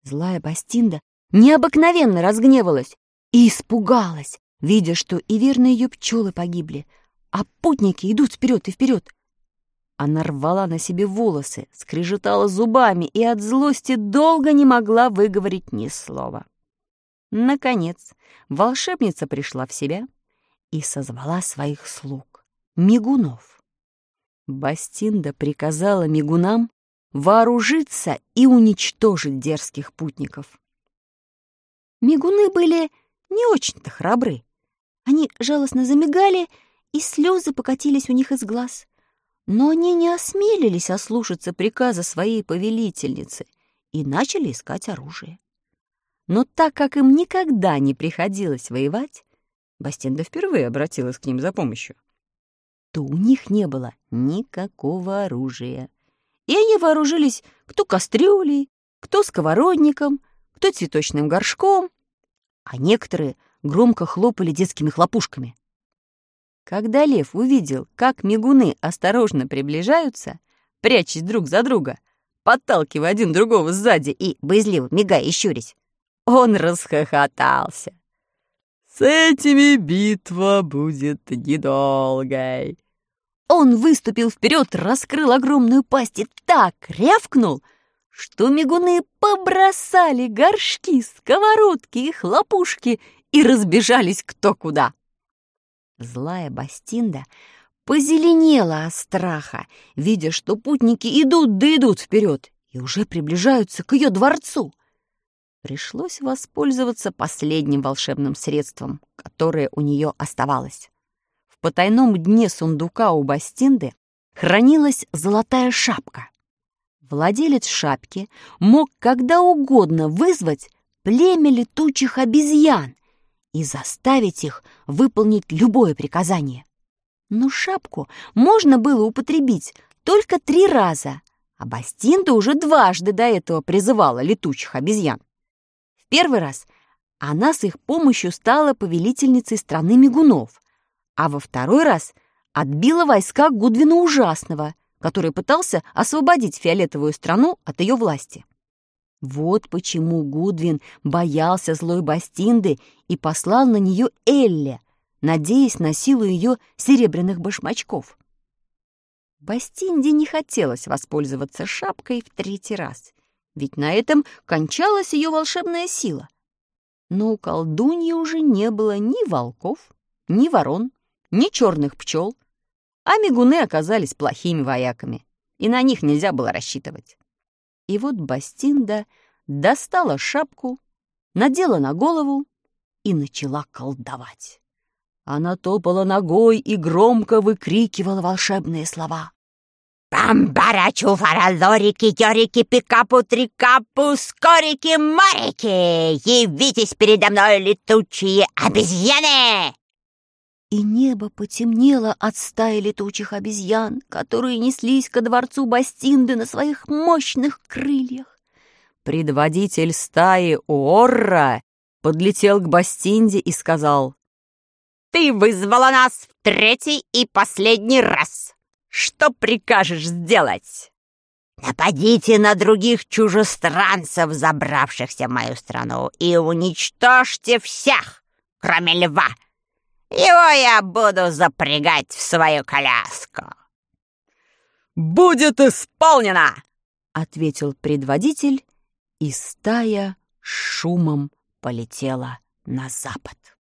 Злая Бастинда необыкновенно разгневалась и испугалась, видя, что и верные ее пчелы погибли, а путники идут вперед и вперед. Она рвала на себе волосы, скрежетала зубами и от злости долго не могла выговорить ни слова. Наконец, волшебница пришла в себя и созвала своих слуг, мигунов. Бастинда приказала мигунам вооружиться и уничтожить дерзких путников. Мигуны были не очень-то храбры. Они жалостно замигали, и слезы покатились у них из глаз. Но они не осмелились ослушаться приказа своей повелительницы и начали искать оружие. Но так как им никогда не приходилось воевать, Бастинда впервые обратилась к ним за помощью, то у них не было никакого оружия. И они вооружились кто кастрюлей, кто сковородником, кто цветочным горшком, а некоторые громко хлопали детскими хлопушками. Когда лев увидел, как мигуны осторожно приближаются, прячась друг за друга, подталкивая один другого сзади и боязливо мигая и щурясь, он расхохотался. «С этими битва будет недолгой». Он выступил вперед, раскрыл огромную пасть и так рявкнул, что мигуны побросали горшки, сковородки и хлопушки и разбежались кто куда. Злая Бастинда позеленела от страха, видя, что путники идут да идут вперед и уже приближаются к ее дворцу. Пришлось воспользоваться последним волшебным средством, которое у нее оставалось. В потайном дне сундука у Бастинды хранилась золотая шапка. Владелец шапки мог когда угодно вызвать племя летучих обезьян и заставить их выполнить любое приказание. Но шапку можно было употребить только 3 раза, а Бастинда уже дважды до этого призывала летучих обезьян. В первый раз она с их помощью стала повелительницей страны мигунов, а во второй раз отбила войска Гудвина Ужасного, который пытался освободить фиолетовую страну от ее власти. Вот почему Гудвин боялся злой Бастинды и послал на нее Элле, надеясь на силу ее серебряных башмачков. Бастинде не хотелось воспользоваться шапкой в 3-й раз, ведь на этом кончалась ее волшебная сила. Но у колдуньи уже не было ни волков, ни ворон, ни черных пчел, а мигуны оказались плохими вояками, и на них нельзя было рассчитывать. И вот Бастинда достала шапку, надела на голову и начала колдовать. Она топала ногой и громко выкрикивала волшебные слова. «Бамбарачу, фаралорики, йорики, пикапу, трикапу, скорики, марики! Явитесь передо мной, летучие обезьяны!» И небо потемнело от стаи летучих обезьян, которые неслись ко дворцу Бастинды на своих мощных крыльях. Предводитель стаи Уорра подлетел к Бастинде и сказал: «Ты вызвала нас в 3-й и последний раз. Что прикажешь сделать?» «Нападите на других чужестранцев, забравшихся в мою страну, и уничтожьте всех, кроме льва. Его я буду запрягать в свою коляску». «Будет исполнено!» — ответил предводитель, и стая шумом полетела на запад.